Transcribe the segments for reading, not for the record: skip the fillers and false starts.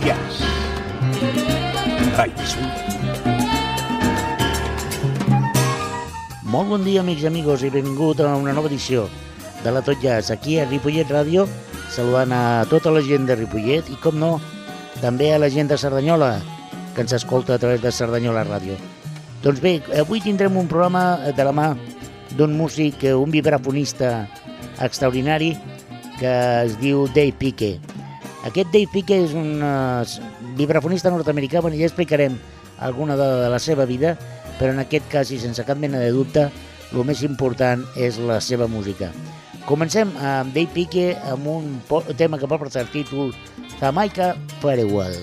Jazz. Ràdio Sud. Molt bon dia, amics i amigos, i benvingut a una nova edició de la Tot Jazz, aquí a Ripollet Ràdio, saludant a tota la gent de Ripollet i, com no, també a la gent de Cerdanyola, que ens escolta a través de Cerdanyola Ràdio. Doncs bé, avui tindrem un programa de la mà d'un músic, un vibrafonista extraordinari que es diu Dave Picke. Aquest Dave Picke és un vibrafonista nord-americà, ja explicarem alguna de la seva vida, però en aquest cas, i sense cap mena de dubte, el més important és la seva música. Comencem amb Dave Picke amb un tema que pot portar el títol Jamaica Farewell.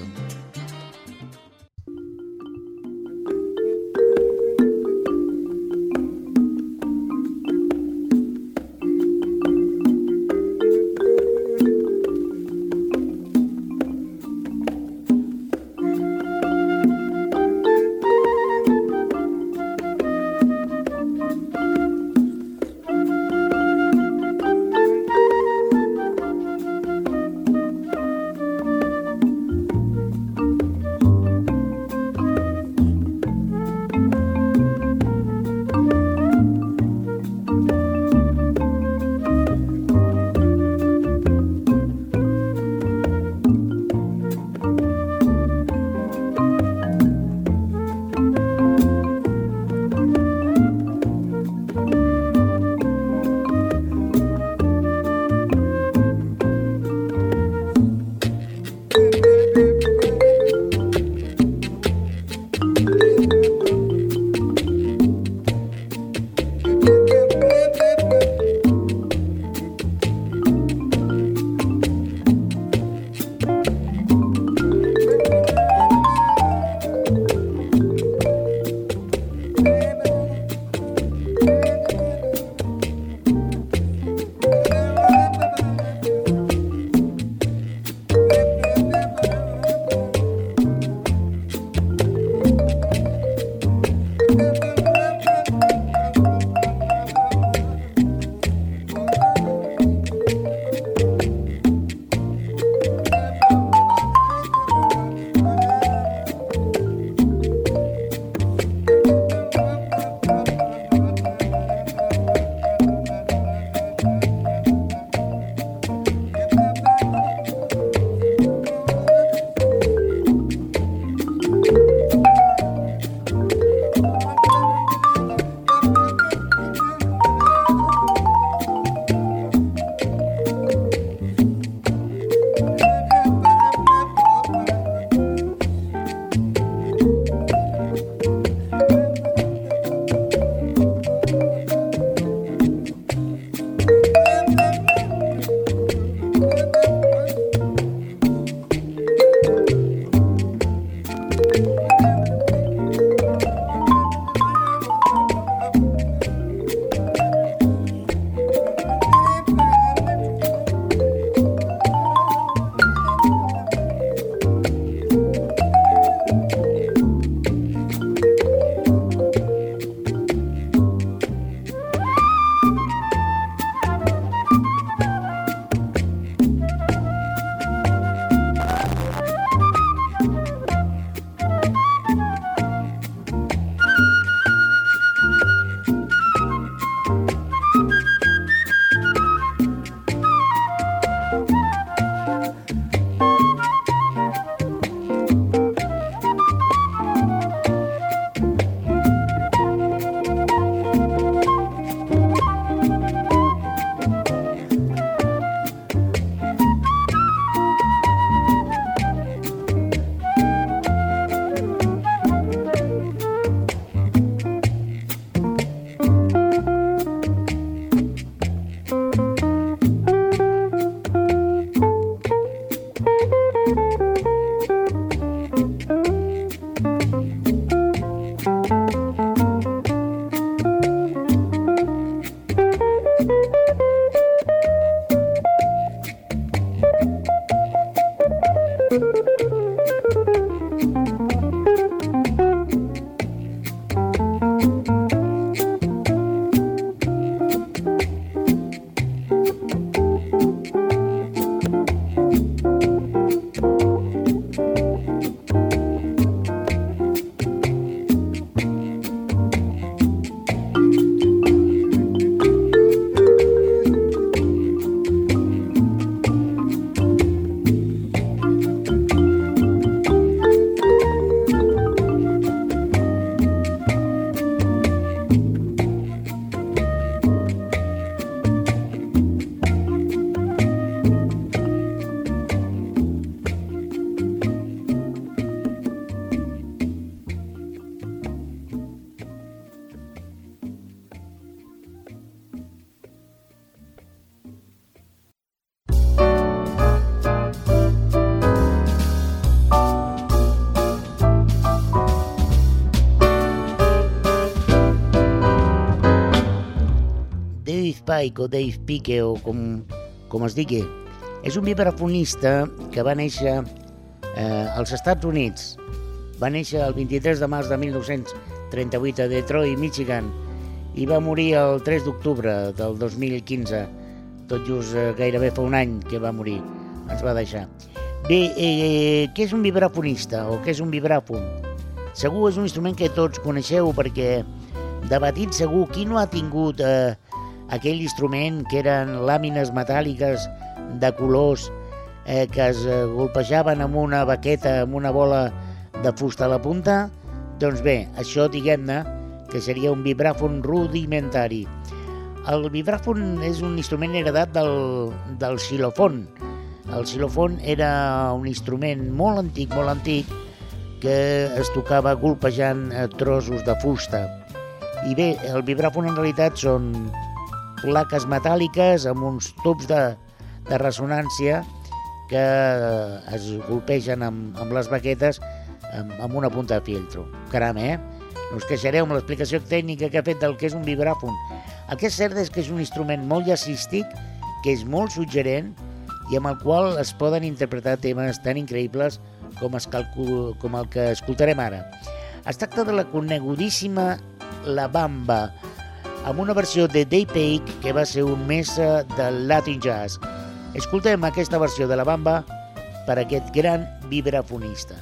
Pike o Dave Pike o com es digui. És un vibrafonista que va néixer als Estats Units. Va néixer el 23 de març de 1938 a Detroit, Michigan, i va morir el 3 d'octubre del 2015, tot just gairebé fa un any que va morir, ens va deixar. Bé, què és un vibrafonista o què és un vibràfon? Segur és un instrument que tots coneixeu perquè de petit segur qui no ha tingut aquell instrument que eren làmines metàl·liques de colors que es golpejaven amb una baqueta, amb una bola de fusta a la punta? Doncs bé, això diguem-ne que seria un vibràfon rudimentari. El vibràfon és un instrument heredat del xilòfon. El xilòfon era un instrument molt antic, que es tocava golpejant trossos de fusta. I bé, el vibràfon en realitat són plaques metàl·liques amb uns tubs de ressonància que es golpegen amb les baquetes amb una punta de filtro. Caram, No us queixareu amb l'explicació tècnica que he fet del que és un vibràfon. El que és cert és que és un instrument molt jazzístic, que és molt suggerent i amb el qual es poden interpretar temes tan increïbles com el que escoltarem ara. Es tracta de la conegudíssima La Bamba, amb una versió de Dave Pike, que va ser un mestre del Latin Jazz. Escoltem aquesta versió de La Bamba per aquest gran vibrafonista.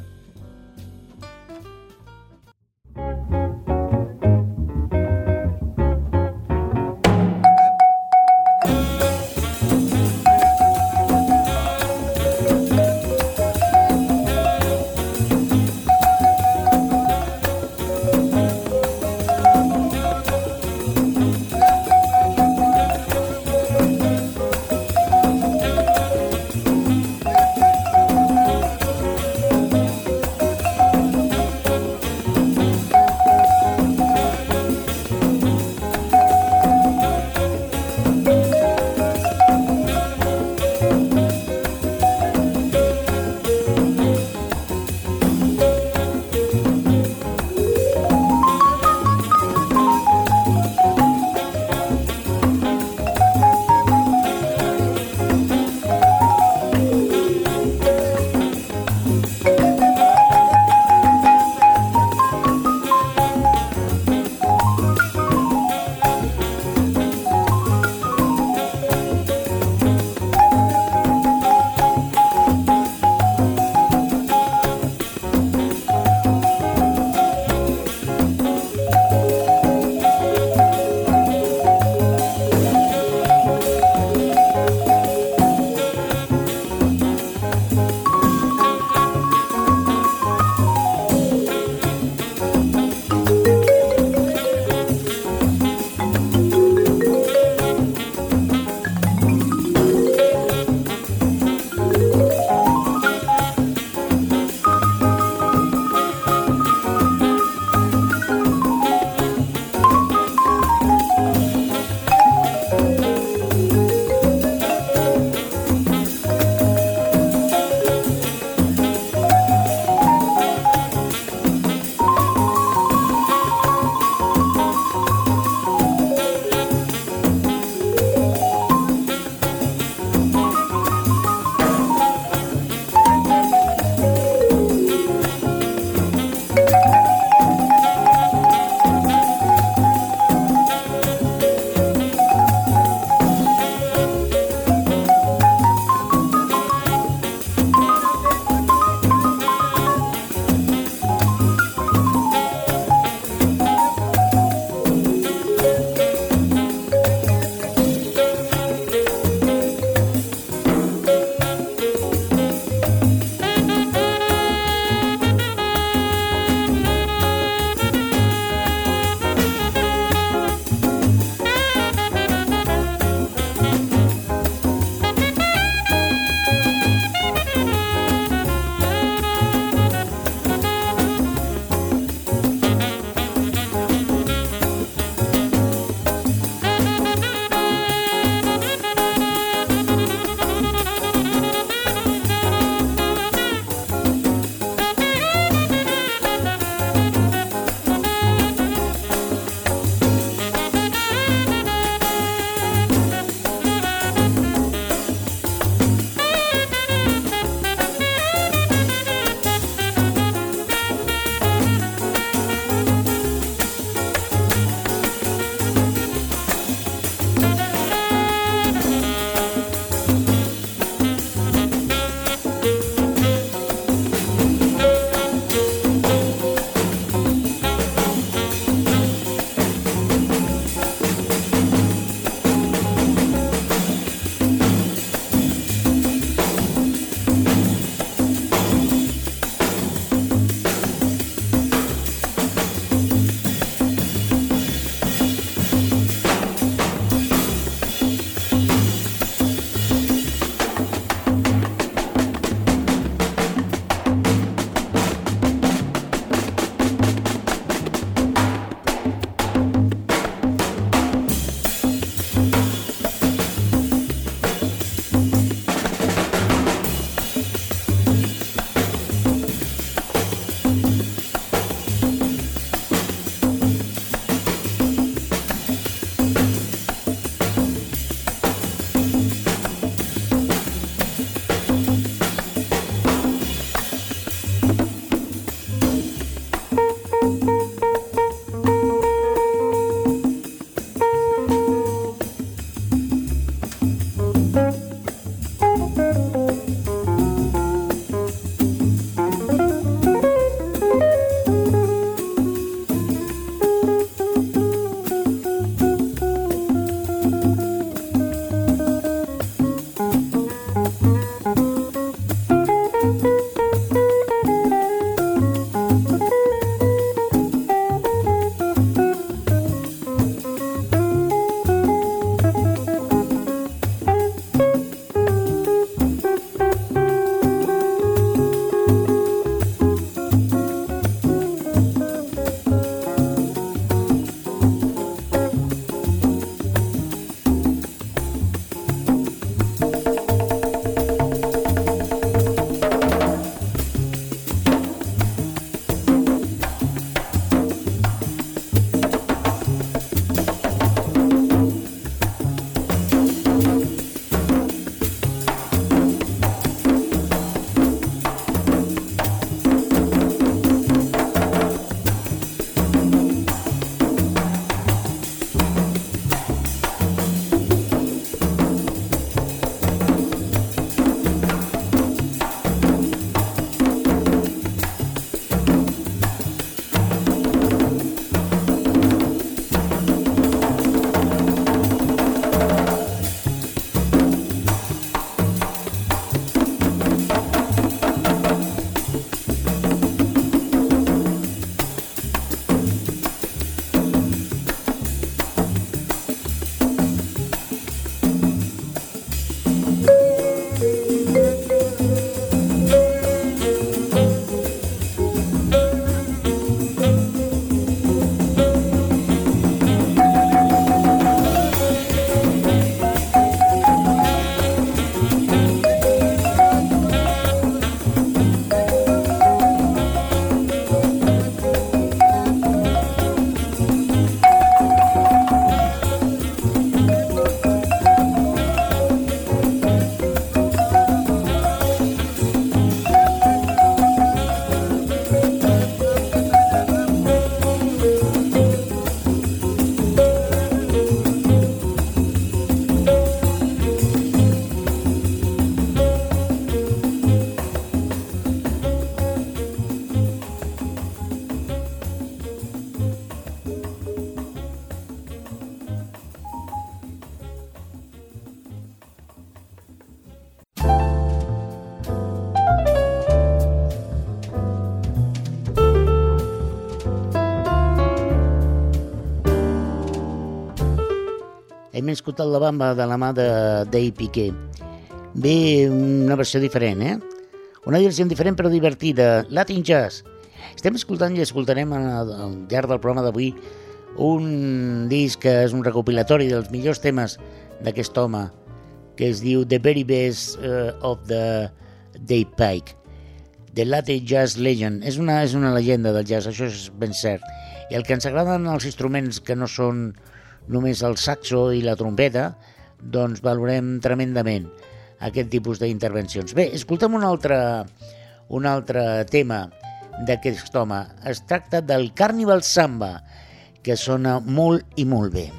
hem escoltat La Bamba de la mà de Dave Piqué. Ve una versió diferent, Una versió diferent però divertida, Latin Jazz. Estem escoltant i escoltarem al llarg del programa d'avui un disc que és un recopilatori dels millors temes d'aquest home, que es diu The Very Best of the Dave Pike, The Latin Jazz Legend. És una llegenda del jazz, això és ben cert. I el que ens agraden els instruments que no són només el saxo i la trompeta, doncs valorem tremendament aquest tipus d'intervencions. Bé, escoltem un altre tema d'aquest home. Es tracta del Carnival Samba, que sona molt i molt bé.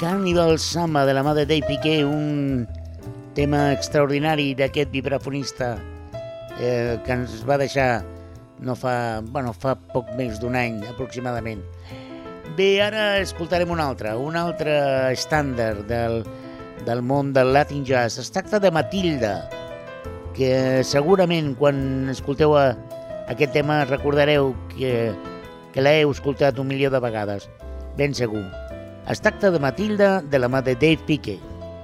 Carnival Samba, de la mà de Dave Piqué, un tema extraordinari d'aquest vibrafonista que ens va deixar fa poc més d'un any aproximadament. Bé, ara escoltarem un altre estàndard del món del Latin Jazz. Es tracta de Matilda, que segurament quan escolteu aquest tema recordareu que l'heu escoltat 1.000.000 de vegades, ben segur. Es tracta de Matilda, de la mà de Dave Piqué.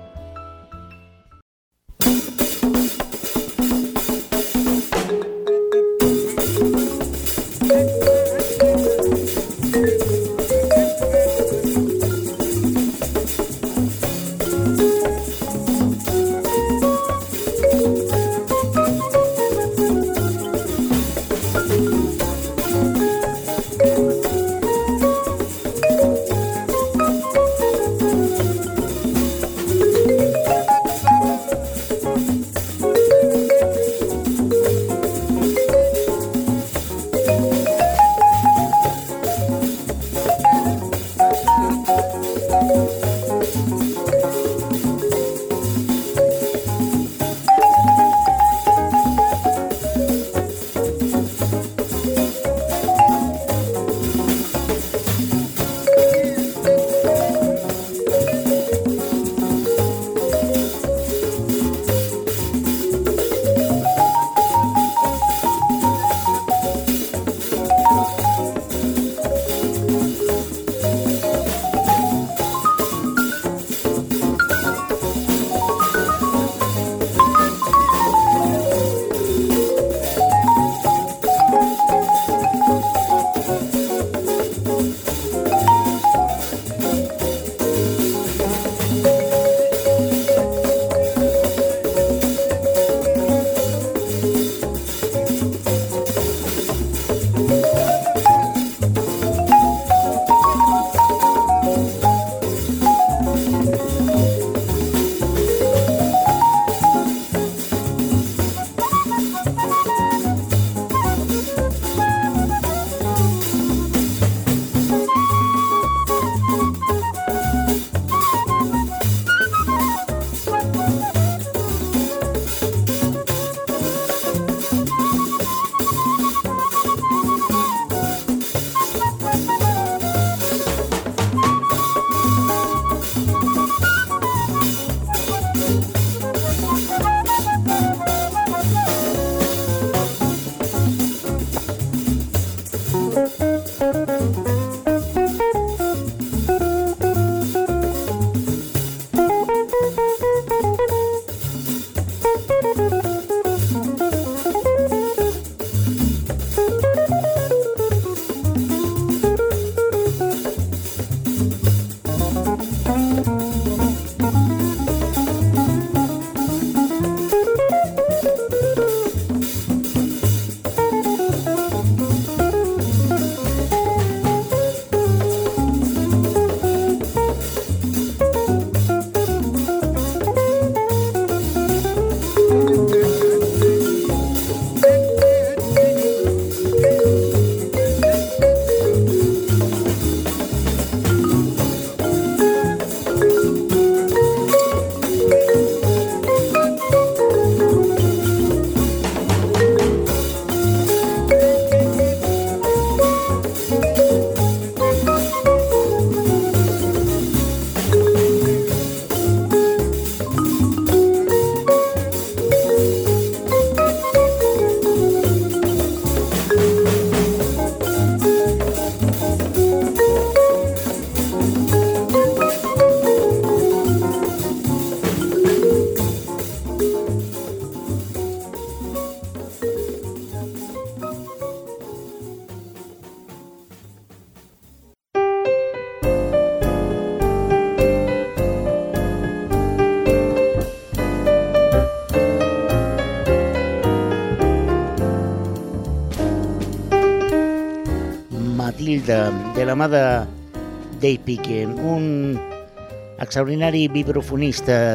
de la mà de Dave Piqué, un extraordinari vibrafonista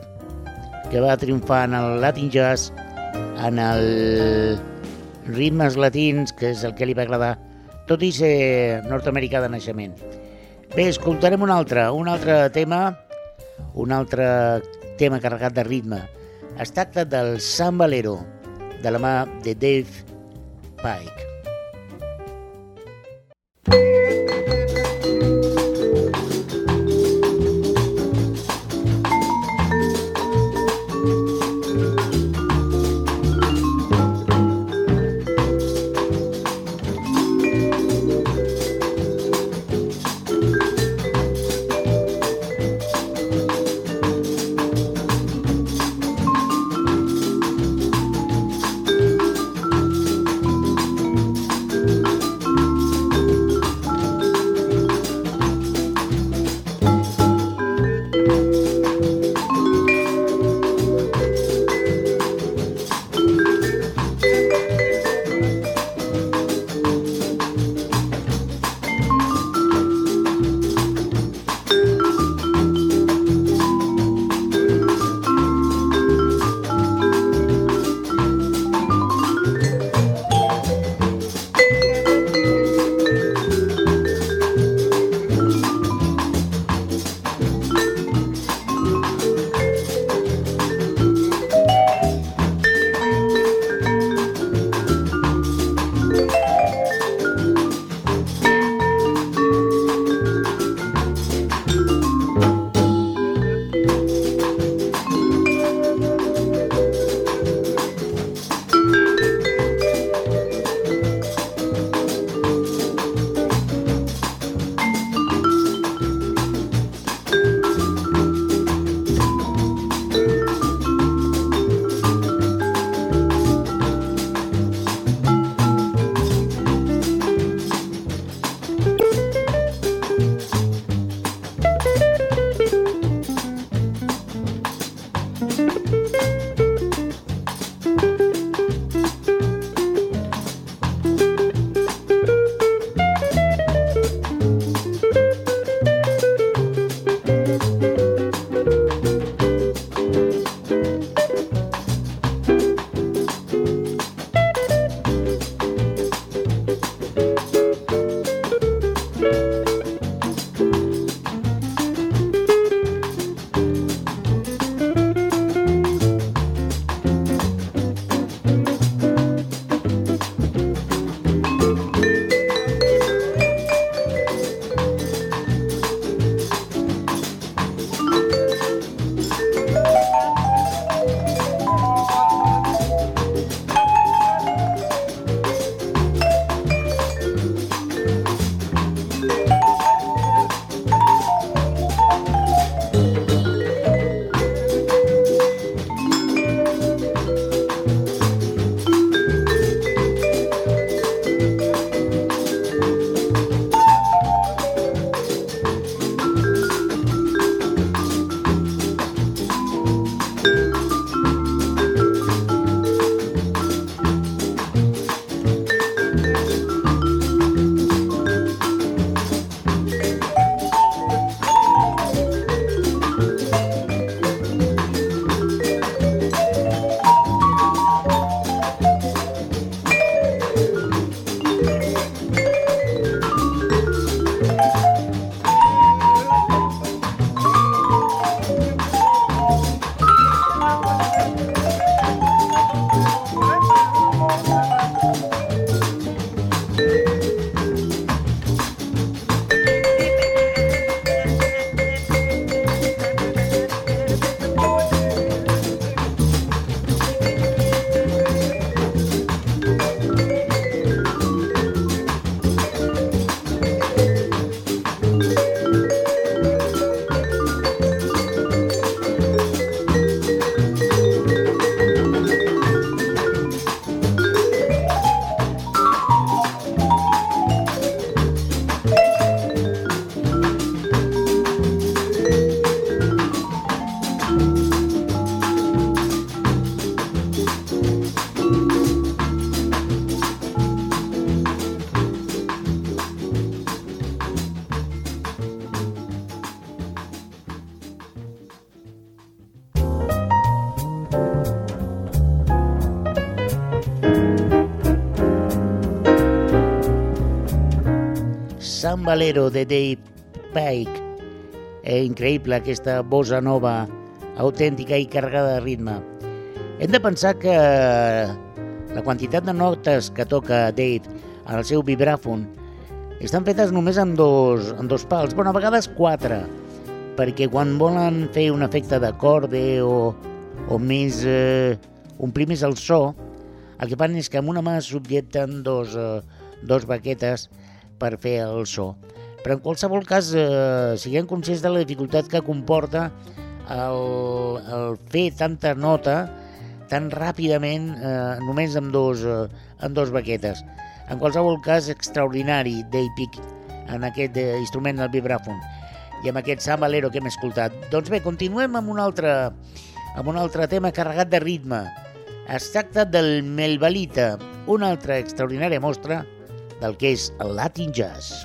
que va triomfar en el Latin Jazz, en els ritmes latins, que és el que li va agradar, tot i ser nord-americà de naixement. Bé, escoltarem un altre tema carregat de ritme. Es tracta del Sambalero, de la mà de Dave Pike. Sambalero de Dave Pike. Increïble aquesta bossa nova, autèntica i carregada de ritme. Hem de pensar que la quantitat de notes que toca Dave en el seu vibràfon estan fetes només amb dos pals, però a vegades 4, perquè quan volen fer un efecte d'acorde o més omplir més el so, el que fan és que amb una mà subjecten dos baquetes per fer el so. Però en qualsevol cas, siguem conscients de la dificultat que comporta el fer tanta nota tan ràpidament només amb dos baquetes. En qualsevol cas, extraordinari Dave Peake en aquest instrument del vibràfon i amb aquest sambalero que hem escoltat. Doncs bé, continuem amb un altre tema carregat de ritme. Es tracta del Melbalita, una altra extraordinària mostra del que és el Latin Jazz.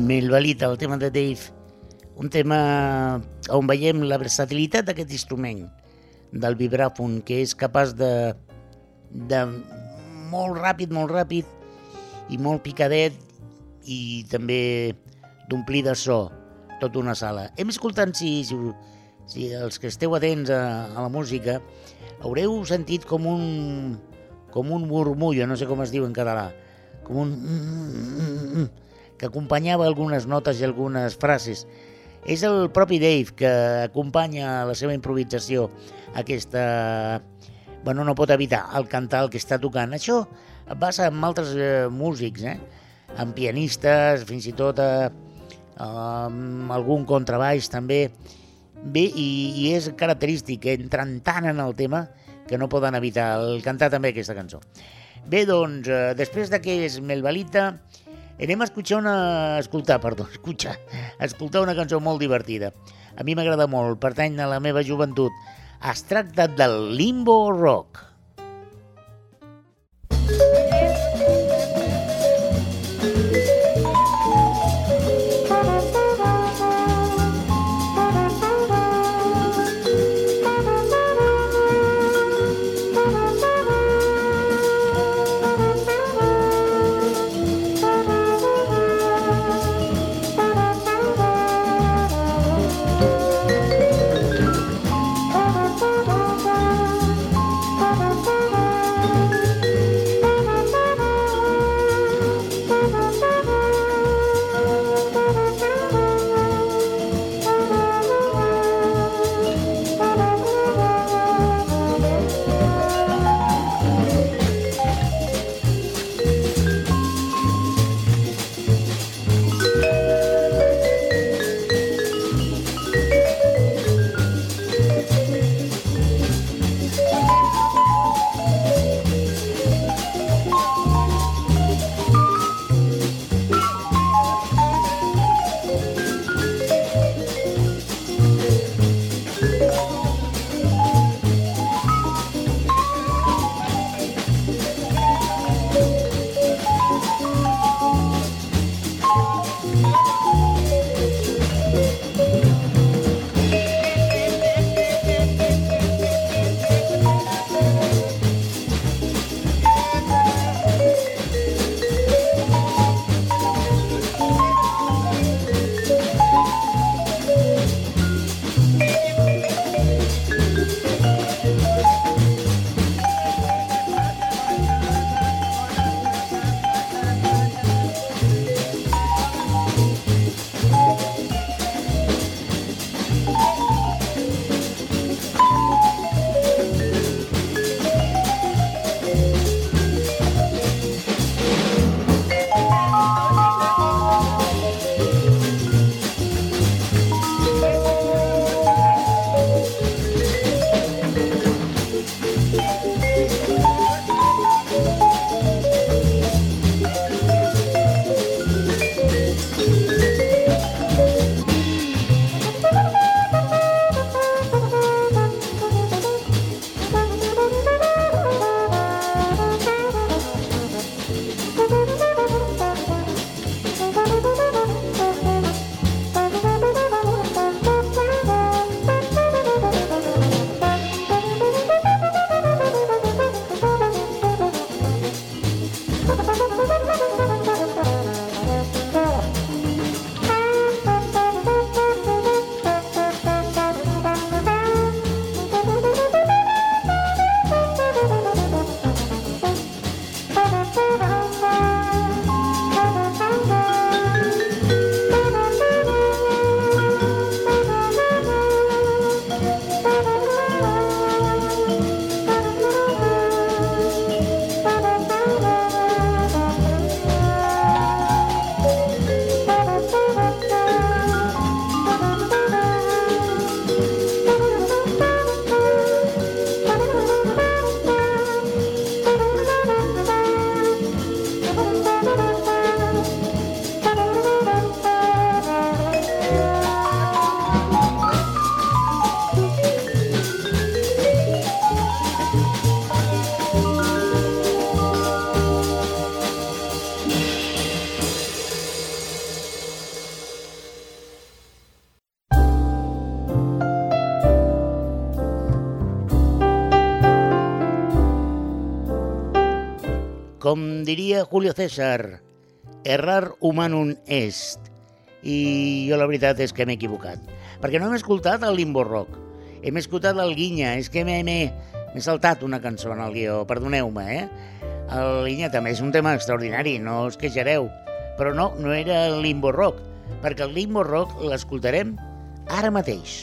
Melvalita, el tema de Dave, un tema on veiem la versatilitat d'aquest instrument, del vibràfon, que és capaç de molt ràpid i molt picadet, i també d'omplir de so tota una sala. Hem escoltat, si els que esteu atents a la música, haureu sentit com un murmullo, no sé com es diu en català, com un que acompanyava algunes notes i algunes frases. És el propi Dave que acompanya la seva improvisació aquesta... Bueno, no pot evitar el cantar el que està tocant. Això passa amb altres músics, amb pianistes, fins i tot amb algun contrabaix també. Bé, i és característic, entren tant en el tema que no poden evitar el cantar també aquesta cançó. Bé, doncs, després que és Melvalita, anem a escoltar una cançó molt divertida. A mi m'agrada molt, pertany a la meva joventut. Es tracta del Limbo Rock. Com diria Julio César, errar humanum est. I jo la veritat és que m'he equivocat, perquè no hem escoltat el Limbo Rock, hem escoltat el Guinya, és que m'he saltat una cançó en el guió, perdoneu-me, El Guinya també és un tema extraordinari, no us queixareu, però no era el Limbo Rock, perquè el Limbo Rock l'escoltarem ara mateix.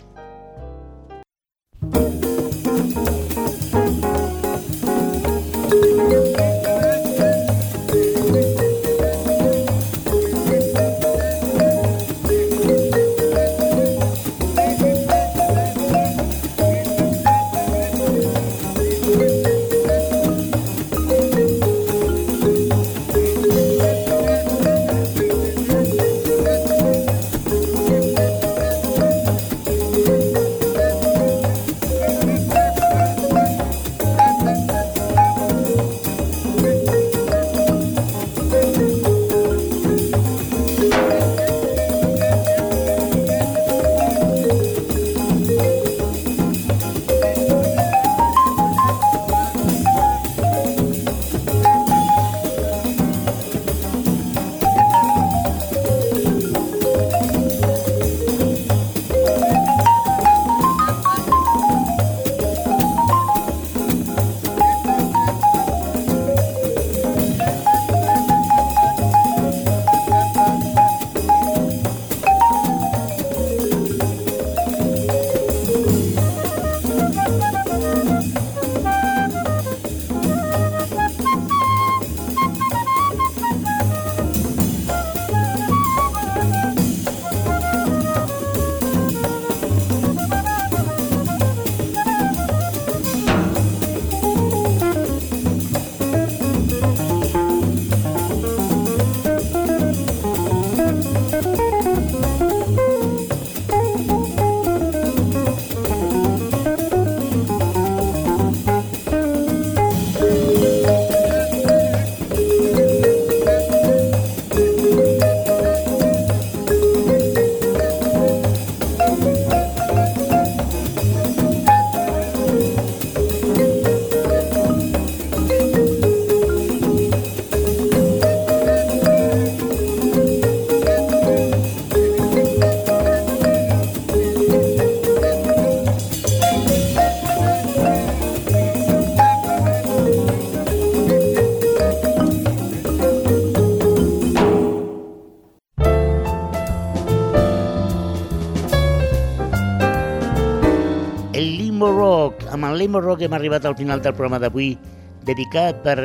Amb el Limbo Rock hem arribat al final del programa d'avui, dedicat per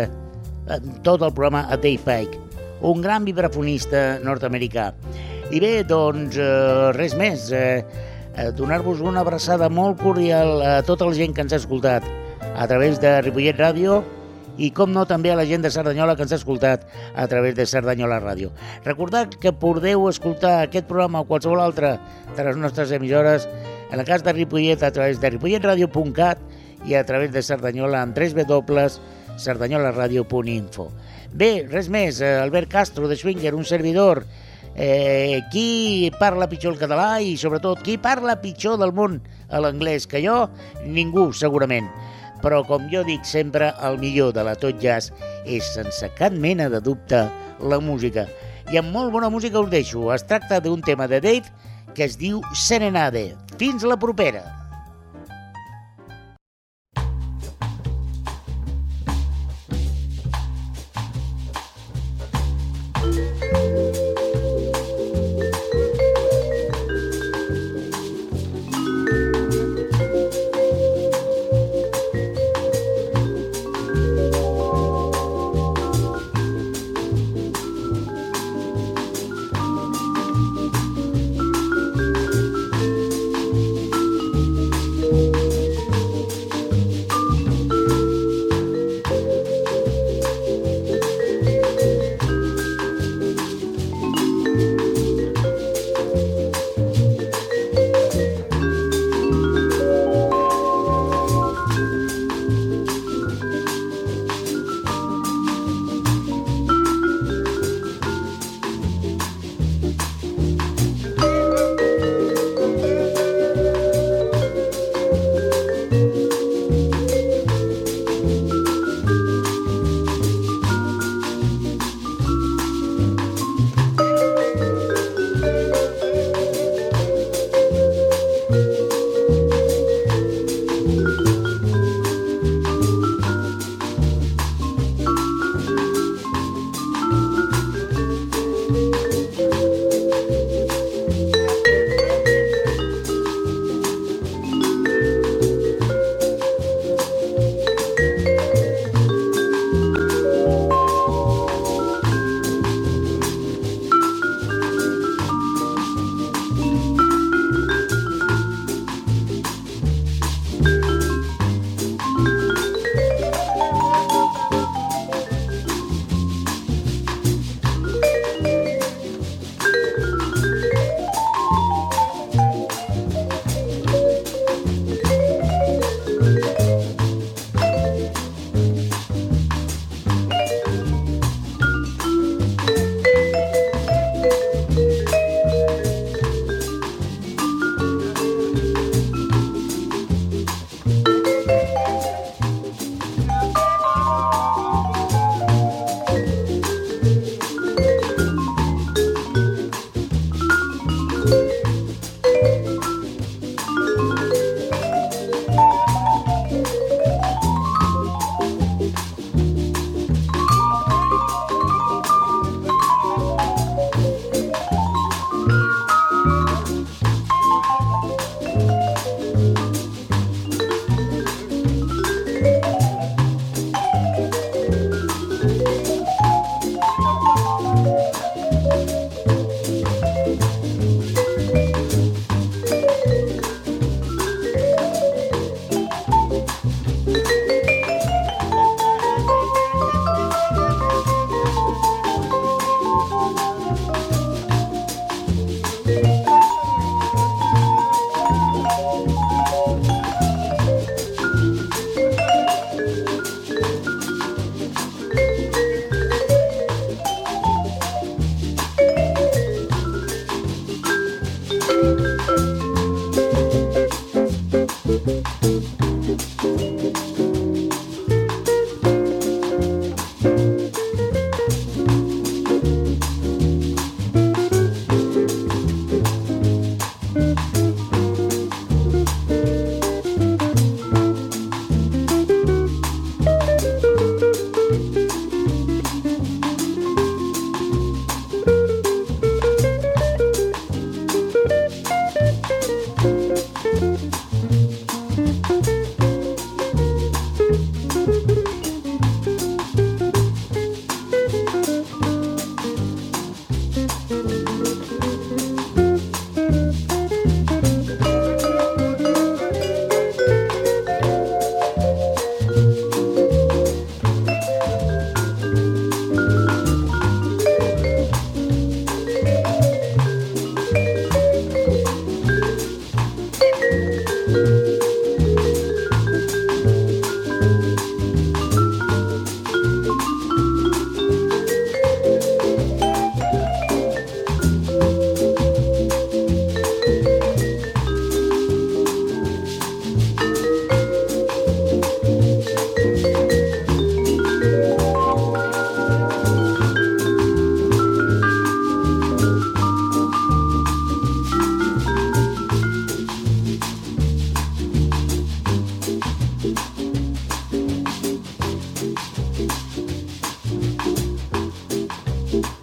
tot el programa a Dave Pike, un gran vibrafonista nord-americà. I bé, doncs, res més, donar-vos una abraçada molt cordial a tota la gent que ens ha escoltat a través de Ripollet Ràdio i, com no, també a la gent de Cerdanyola que ens ha escoltat a través de Cerdanyola Ràdio. Recordeu que podeu escoltar aquest programa o qualsevol altre de les nostres emissores, en el cas de Ripollet, a través de ripolletradio.cat i a través de Cerdanyola amb www.cerdanyolaradio.info. Bé, res més, Albert Castro de Schwinger, un servidor. Qui parla pitjor el català i, sobretot, qui parla pitjor del món a l'anglès que jo? Ningú, segurament. Però, com jo dic sempre, el millor de la Tot Jazz és, sense cap mena de dubte, la música. I amb molt bona música us deixo. Es tracta d'un tema de Dave que es diu Serenade. Fins la propera! Thank